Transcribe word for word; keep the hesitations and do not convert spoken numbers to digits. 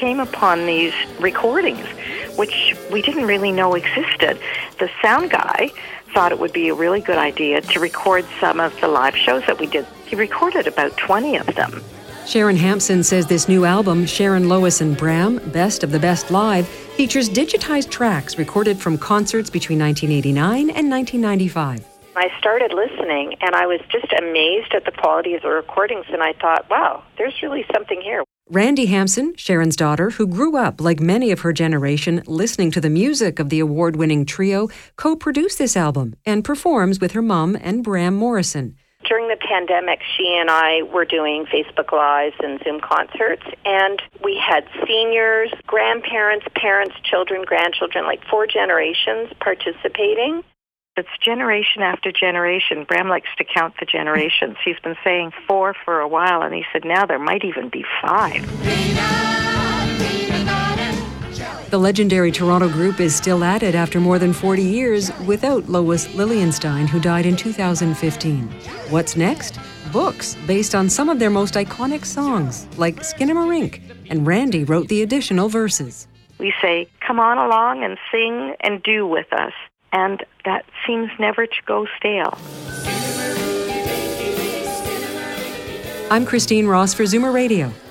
came upon these recordings, which we didn't really know existed. The sound guy thought it would be a really good idea to record some of the live shows that we did. He recorded about twenty of them. Sharon Hampson says this new album, Sharon, Lois and Bram, Best of the Best Live, features digitized tracks recorded from concerts between nineteen eighty-nine and nineteen ninety-five. I started listening, and I was just amazed at the quality of the recordings, and I thought, wow, there's really something here. Randy Hampson, Sharon's daughter, who grew up, like many of her generation, listening to the music of the award-winning trio, co-produced this album and performs with her mum and Bram Morrison. During the pandemic, she and I were doing Facebook Lives and Zoom concerts, and we had seniors, grandparents, parents, children, grandchildren, like four generations participating. It's generation after generation. Bram likes to count the generations. He's been saying four for a while, and he said now there might even be five. The legendary Toronto group is still at it after more than forty years without Lois Lilienstein, who died in two thousand fifteen. What's next? Books based on some of their most iconic songs, like Skinamarink, and Randy wrote the additional verses. We say, come on along and sing and do with us, and that seems never to go stale. I'm Christine Ross for Zoomer Radio.